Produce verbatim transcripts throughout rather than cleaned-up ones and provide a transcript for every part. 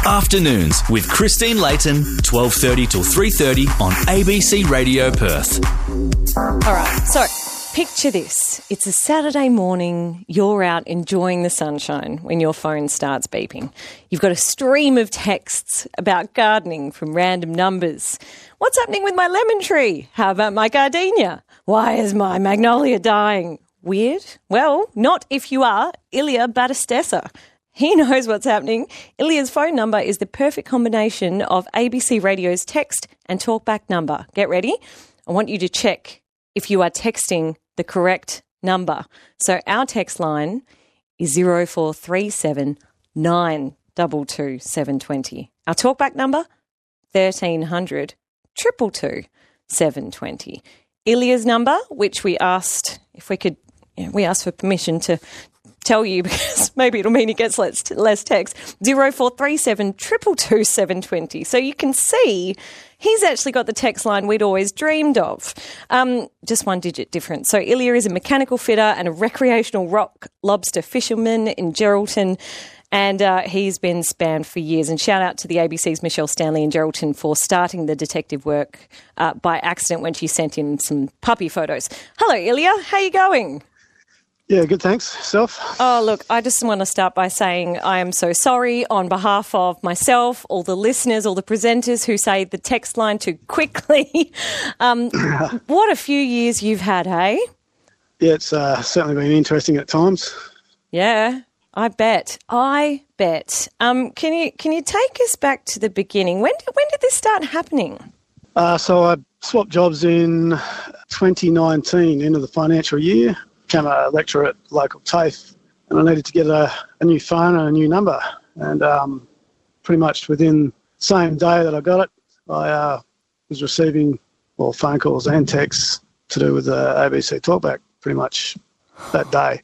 Afternoons with Christine Layton, twelve thirty till three thirty on A B C Radio Perth. All right, so picture this. It's a Saturday morning. You're out enjoying the sunshine when your phone starts beeping. You've got a stream of texts about gardening from random numbers. What's happening with my lemon tree? How about my gardenia? Why is my magnolia dying? Weird? Well, not if you are Ilya Batistessa. He knows what's happening. Ilya's phone number is the perfect combination of A B C Radio's text and talkback number. Get ready. I want you to check if you are texting the correct number. So our text line is zero four three seven nine two two seven two zero. Our talkback number, thirteen hundred two two two seven two zero. Ilya's number, which we asked if we could, you know, we asked for permission to tell you because maybe it'll mean he gets less, less text, zero four three seven two two two seven two zero. So you can see he's actually got the text line we'd always dreamed of. Um, just one digit difference. So Ilya is a mechanical fitter and a recreational rock lobster fisherman in Geraldton, and uh, he's been spammed for years. And shout out to the A B C's Michelle Stanley in Geraldton for starting the detective work uh, by accident when she sent him some puppy photos. Hello, Ilya. How you going? Yeah, good, thanks. Self? Oh, look, I just want to start by saying I am so sorry on behalf of myself, all the listeners, all the presenters who say the text line too quickly. um, what a few years you've had, hey? Yeah, it's uh, certainly been interesting at times. Yeah, I bet. I bet. Um, can you can you take us back to the beginning? When did, when did this start happening? Uh, so I swapped jobs in twenty nineteen, end of the financial year. Became a lecturer at local TAFE, and I needed to get a, a new phone and a new number. And um, pretty much within the same day that I got it, I uh, was receiving well phone calls and texts to do with the A B C Talkback pretty much that day.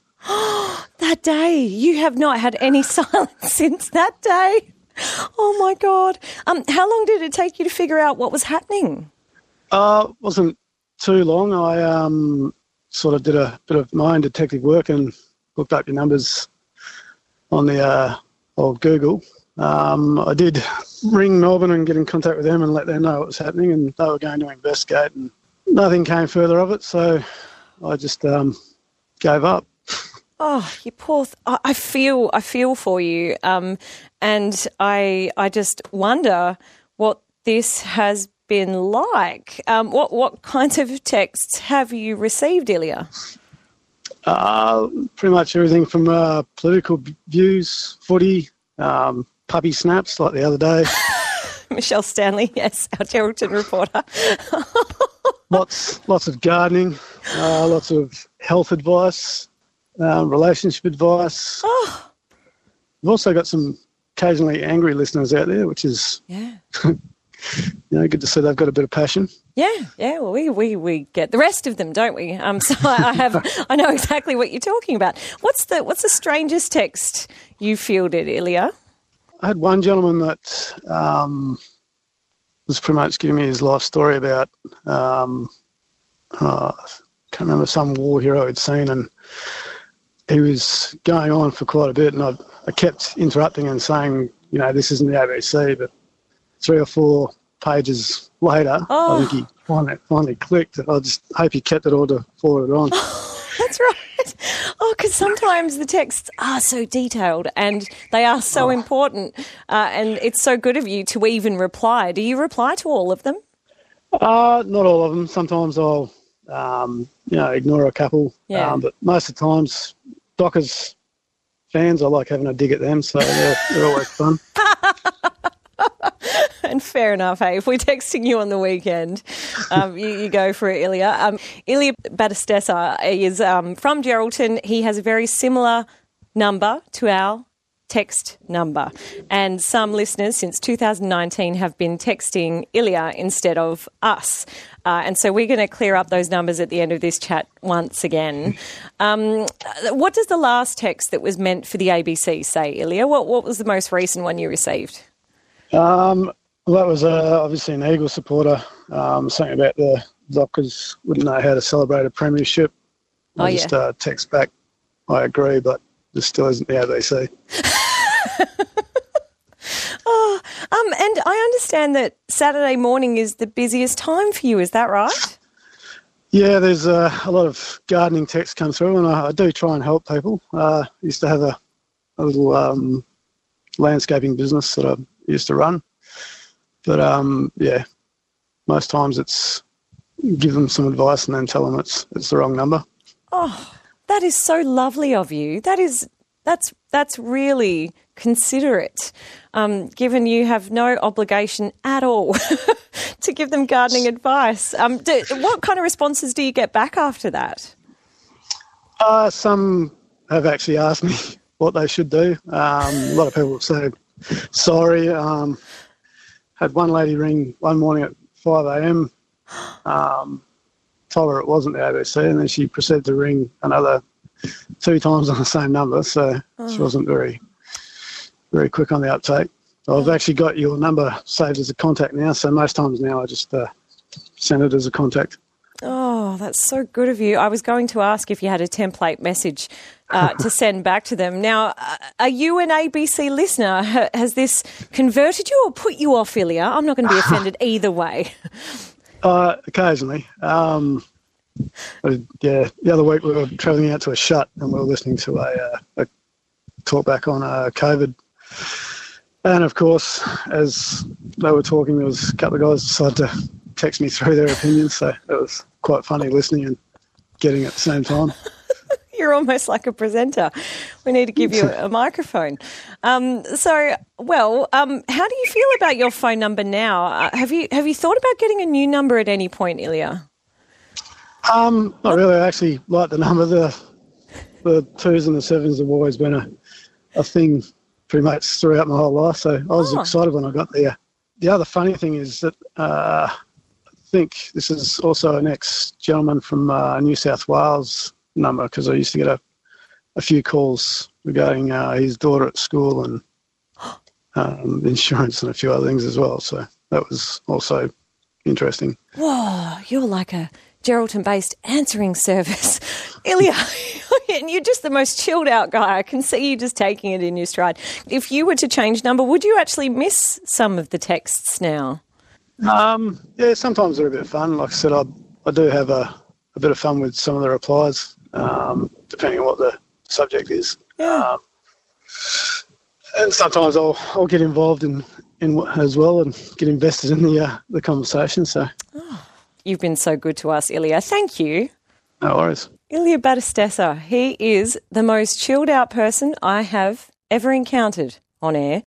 That day? You have not had any silence since that day? Oh, my God. Um, how long did it take you to figure out what was happening? Uh, it wasn't too long. I... Um, sort of did a bit of my own detective work and looked up your numbers on the uh, old Google. Um, I did ring Melbourne and get in contact with them and let them know what was happening, and they were going to investigate, and nothing came further of it, so I just um, gave up. Oh, you poor... Th- I feel I feel for you, um, and I I just wonder what this has been like. Um, what what kinds of texts have you received, Ilya? Uh, pretty much everything from uh, political views, footy, um, puppy snaps like the other day. Michelle Stanley, yes, our Geraldton reporter. lots lots of gardening, uh, lots of health advice, um, relationship advice. Oh. We've also got some occasionally angry listeners out there, which is... Yeah. You know, good to see they've got a bit of passion. Yeah, yeah. Well, we, we, we get the rest of them, don't we? Um, so I, I have I know exactly what you're talking about. What's the what's the strangest text you fielded, Ilya? I had one gentleman that um, was pretty much giving me his life story about um, uh, I can't remember some war hero he'd seen, and he was going on for quite a bit, and I, I kept interrupting and saying, you know, this isn't the A B C, but three or four pages later, oh. I think he finally, finally clicked. I just hope he kept it all to forward it on. Oh, that's right. Oh, because sometimes the texts are so detailed and they are so oh. important, uh, and it's so good of you to even reply. Do you reply to all of them? Uh, not all of them. Sometimes I'll, um, you know, ignore a couple. Yeah. Um, but most of the times, Dockers fans, I like having a dig at them, so they're, they're always fun. And fair enough, hey, if we're texting you on the weekend, um, you, you go for it, Ilya. Um, Ilya Batistessa is um, from Geraldton. He has a very similar number to our text number. And some listeners since two thousand nineteen have been texting Ilya instead of us. Uh, and so we're going to clear up those numbers at the end of this chat once again. Um, what does the last text that was meant for the A B C say, Ilya? What, what was the most recent one you received? Um, well, that was uh, obviously an Eagles supporter, um, something about the Dockers wouldn't know how to celebrate a premiership. I oh, just yeah. uh, text back, I agree, but this still isn't the A B C. Oh, I understand that Saturday morning is the busiest time for you. Is that right? Yeah, there's uh, a lot of gardening texts come through, and I, I do try and help people. Uh, I used to have a, a little um, landscaping business that I used to run. But, um, yeah, most times it's give them some advice and then tell them it's it's the wrong number. Oh, that is so lovely of you. That is that's that's really considerate, um, given you have no obligation at all to give them gardening advice. Um, do, what kind of responses do you get back after that? Uh, some have actually asked me what they should do. Um, a lot of people have said sorry. Um, had one lady ring one morning at five a.m. Um, told her it wasn't the A B C, and then she proceeded to ring another two times on the same number, so oh. she wasn't very very quick on the uptake. I've actually got your number saved as a contact now, so most times now I just uh, send it as a contact. Oh, that's so good of you. I was going to ask if you had a template message uh, to send back to them. Now, uh, are you an A B C listener? H- has this converted you or put you off, Ilya? I'm not going to be offended either way. Uh, occasionally. Um, yeah, the other week we were travelling out to a shut and we were listening to a, uh, a talk back on uh, COVID. And, of course, as they were talking, there was a couple of guys decided to text me through their opinions, so it was quite funny listening and getting at the same time. You're almost like a presenter. We need to give you a microphone. Um, so, well, um, how do you feel about your phone number now? Uh, have you have you thought about getting a new number at any point, Ilya? Um, not really. I actually like the number. The the twos and the sevens have always been a, a thing pretty much throughout my whole life, so I was oh. excited when I got there. The other funny thing is that uh, I think this is also an ex-gentleman from uh, New South Wales number, because I used to get a, a few calls regarding uh, his daughter at school and um, insurance and a few other things as well. So that was also interesting. Whoa, you're like a Geraldton-based answering service. Ilya, and you're just the most chilled out guy. I can see you just taking it in your stride. If you were to change number, would you actually miss some of the texts now? Um, yeah, sometimes they're a bit fun. Like I said, I, I do have a, a bit of fun with some of the replies, um, depending on what the subject is. Yeah. Um, and sometimes I'll I'll get involved in, in as well and get invested in the uh, the conversation. So, oh, you've been so good to us, Ilya. Thank you. No worries. Ilya Battistessa, he is the most chilled out person I have ever encountered on air.